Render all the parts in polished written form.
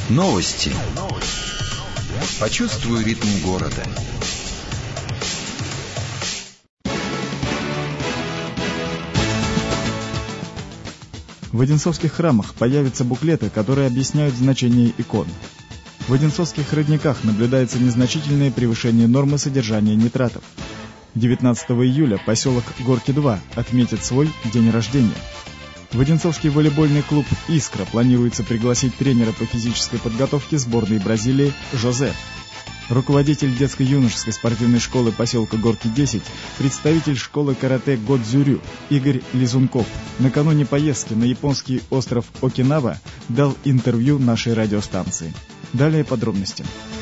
Новости. Почувствуй ритм города. В одинцовских храмах появятся буклеты, которые объясняют значение икон. В одинцовских родниках наблюдается незначительное превышение нормы содержания нитратов. 19 июля поселок Горки-2 отметит свой день рождения. В одинцовский волейбольный клуб «Искра» планируется пригласить тренера по физической подготовке сборной Бразилии Жозе. Руководитель детско-юношеской спортивной школы поселка Горки-10, представитель школы карате Годзюрю Игорь Лизунков накануне поездки на японский остров Окинава дал интервью нашей радиостанции. Далее подробности.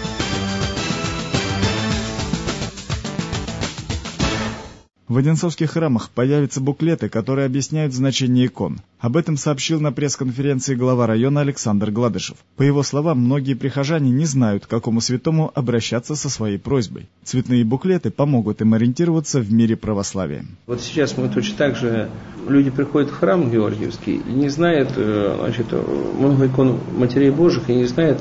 В одинцовских храмах появятся буклеты, которые объясняют значение икон. Об этом сообщил на пресс-конференции глава района Александр Гладышев. По его словам, многие прихожане не знают, к какому святому обращаться со своей просьбой. Цветные буклеты помогут им ориентироваться в мире православия. Вот сейчас мы точно так же, люди приходят в храм Георгиевский и не знают, много икон Матерей Божьих, и не знают,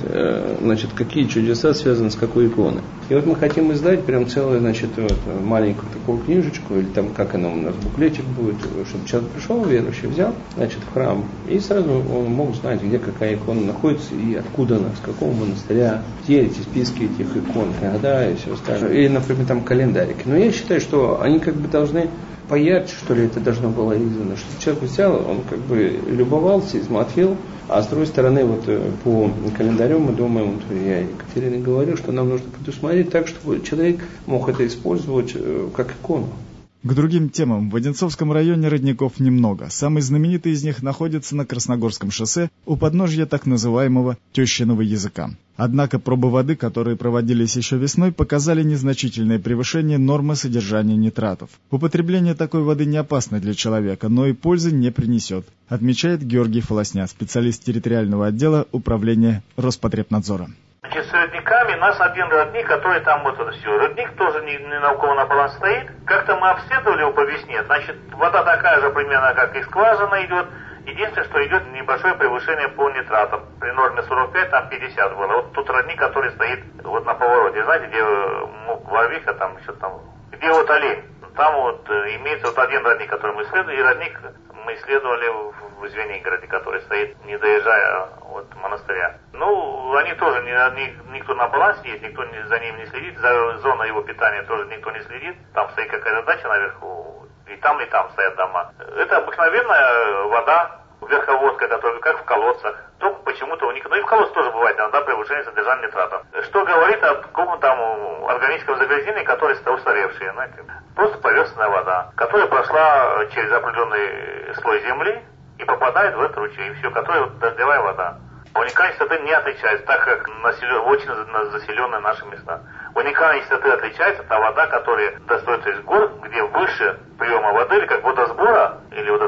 какие чудеса связаны с какой иконой. И вот мы хотим издать прям целую, маленькую такую книжечку, или там, как оно у нас, буклетик будет, чтобы человек пришел, верующий, взял, в храм, и сразу он мог знать, где какая икона находится и откуда она, с какого монастыря, где эти списки этих икон, когда и все остальное. Или, например, там календарики. Но я считаю, что они должны поярче, это должно было издано. Что человек взял, он любовался, смотрел, а с другой стороны, по календарю мы думаем, я Екатерине говорю, что нам нужно предусмотреть так, чтобы человек мог это использовать как икону. К другим темам. В Одинцовском районе родников немного. Самый знаменитый из них находится на Красногорском шоссе у подножья так называемого тещиного языка. Однако пробы воды, которые проводились еще весной, показали незначительное превышение нормы содержания нитратов. Употребление такой воды не опасно для человека, но и пользы не принесет, отмечает Георгий Фолосня, специалист территориального отдела управления Роспотребнадзора. С родниками нас один родник, который там все. Родник тоже не на у кого на баланс стоит. Как-то мы обследовали его по весне. Вода такая же примерно, как и скважина идет. Единственное, что идет небольшое превышение по нитратам. При норме 45, там 50 было. Вот тут родник, который стоит на повороте. Знаете, где Варвиха, там еще там, где олень. Там имеется один родник, который мы исследовали, и родник мы исследовали в Звенигороде, который стоит, не доезжая от монастыря. Они тоже, никто на балансе есть, никто за ним не следит, за зоной его питания тоже никто не следит. Там стоит какая-то дача наверху, и там стоят дома. Это обыкновенная вода, верховодка, которая как в колодцах. Только почему-то у них, и в колодце тоже бывает иногда превышение содержания нитратов. Что говорит о каком-то органическом загрязнении, которое устаревшее, Просто поверхностная вода, которая прошла через определенный слой земли и попадает в этот ручей, все, которая дождевая вода. Уникальность воды не отличается, так как очень заселенные наши места. Уникальность воды отличается та вода, которая достается из гор, где выше приема воды, или как водосбора,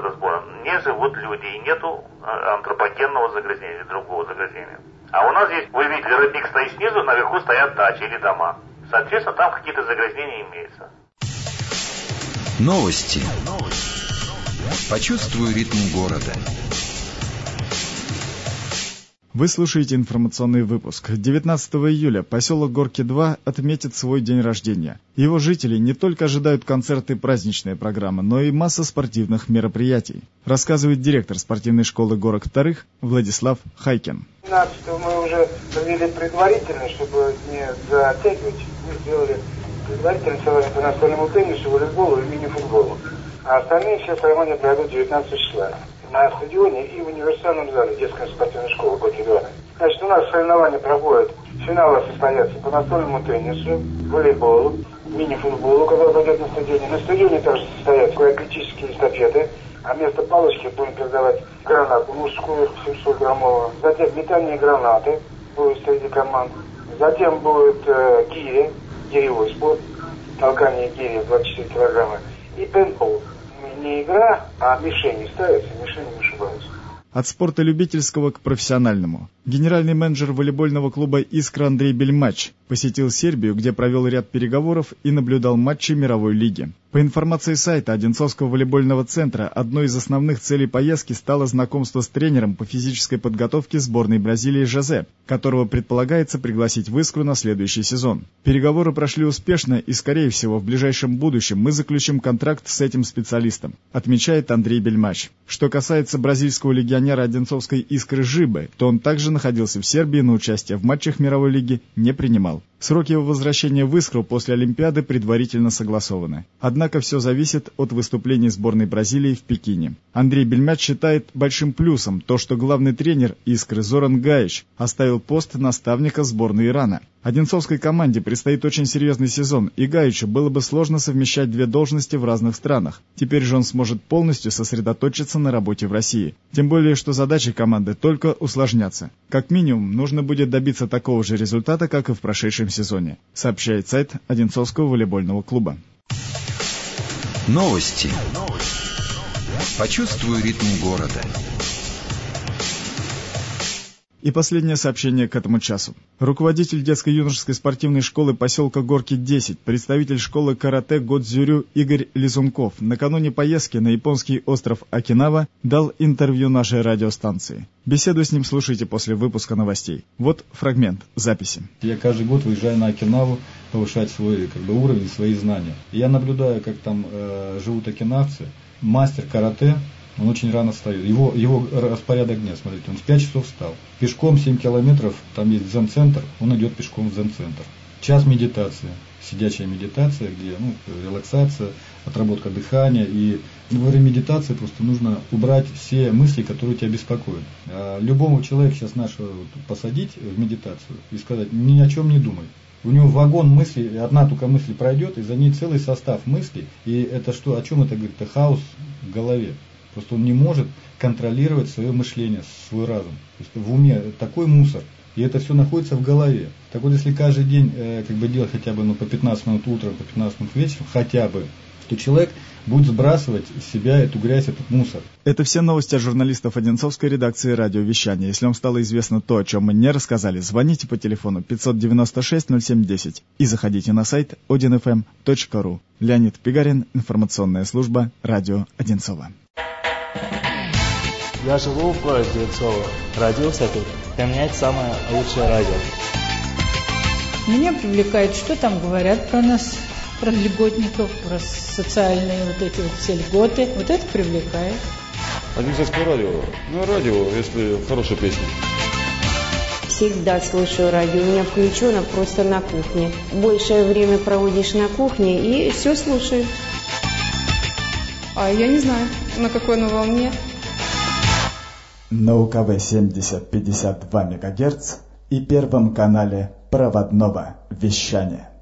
не живут люди, и нету антропогенного загрязнения, другого загрязнения. А у нас здесь, вы видите, родник стоит снизу, наверху стоят дачи или дома. Соответственно, там какие-то загрязнения имеются. Новости. Почувствуй ритм города. Вы слушаете информационный выпуск. 19 июля поселок Горки-2 отметит свой день рождения. Его жители не только ожидают концерты и праздничные программы, но и масса спортивных мероприятий, рассказывает директор спортивной школы Горок-2 Владислав Хайкин. 15 мы уже провели предварительно, чтобы не затягивать. Мы сделали предварительное соревнование по настольному теннису, волейболу и мини-футболу. А остальные все соревнования пройдут 19 числа. На стадионе и в универсальном зале детской спортивной школы Горки-2. У нас соревнования проходят, финалы состоятся по настольному теннису, волейболу, мини-футболу, который пойдет на стадионе. На стадионе также состоятся атлетические эстафеты, а вместо палочки будем передавать гранату мужскую 700-граммовую. Затем метание гранаты будет среди команд. Затем будет гиревой спорт, толкание гири 24 килограмма. И пейнтбол. Не игра, а мишени ставятся, мишени вышибаются. От спорта любительского к профессиональному. Генеральный менеджер волейбольного клуба «Искра» Андрей Бельмач посетил Сербию, где провел ряд переговоров и наблюдал матчи мировой лиги. По информации сайта Одинцовского волейбольного центра, одной из основных целей поездки стало знакомство с тренером по физической подготовке сборной Бразилии Жозе, которого предполагается пригласить в Искру на следующий сезон. Переговоры прошли успешно, и, скорее всего, в ближайшем будущем мы заключим контракт с этим специалистом, отмечает Андрей Бельмач. Что касается бразильского легионера Одинцовской Искры Жибы, то он также находился в Сербии, но участие в матчах мировой лиги не принимал. Сроки его возвращения в Искру после Олимпиады предварительно согласованы. Однако все зависит от выступлений сборной Бразилии в Пекине. Андрей Бельмач считает большим плюсом то, что главный тренер Искры Зоран Гаич оставил пост наставника сборной Ирана. Одинцовской команде предстоит очень серьезный сезон, и Гаичу было бы сложно совмещать две должности в разных странах. Теперь же он сможет полностью сосредоточиться на работе в России. Тем более, что задачи команды только усложнятся. Как минимум, нужно будет добиться такого же результата, как и в прошедшем сезоне, сообщает сайт Одинцовского волейбольного клуба. Новости. Почувствуй ритм города. И последнее сообщение к этому часу. Руководитель детско-юношеской спортивной школы поселка Горки-10, представитель школы карате Годзюрю Игорь Лизунков накануне поездки на японский остров Окинава дал интервью нашей радиостанции. Беседу с ним слушайте после выпуска новостей. Вот фрагмент записи. Я каждый год выезжаю на Окинаву повышать свой уровень, свои знания. Я наблюдаю, как там живут окинавцы. Мастер карате, он очень рано встает. Его распорядок дня, смотрите, он в 5 часов встал. Пешком 7 километров, там есть дзен-центр, он идет пешком в дзен-центр. Час медитации, сидячая медитация, где релаксация, отработка дыхания. И во время медитации просто нужно убрать все мысли, которые тебя беспокоят. Любому человеку сейчас нашего посадить в медитацию и сказать, ни о чем не думай. У него вагон мыслей, одна только мысль пройдет, и за ней целый состав мыслей. И это что, о чем это говорит? Это хаос в голове. Просто он не может контролировать свое мышление, свой разум. То есть в уме такой мусор, и это все находится в голове. Так вот, если каждый день делать хотя бы по 15 минут утром, по 15 минут вечером, хотя бы, то человек будет сбрасывать из себя эту грязь, этот мусор. Это все новости от журналистов Одинцовской редакции радиовещания. Если вам стало известно то, о чем мы не рассказали, звоните по телефону 596-07-10 и заходите на сайт odinfm.ru. Леонид Пигарин, информационная служба «Радио Одинцово». Я живу в городе Одинцово. Родился тут. Для меня это самое лучшее радио. Меня привлекает, что там говорят про нас, про льготников, про социальные все льготы. Вот это привлекает. Одинцовское радио. Радио, если хорошая песня. Всегда слушаю радио. У меня включено просто на кухне. Большее время проводишь на кухне и все слушаешь. Я не знаю, на какой на волне. На УКВ 70-52 МГц и Первом канале проводного вещания.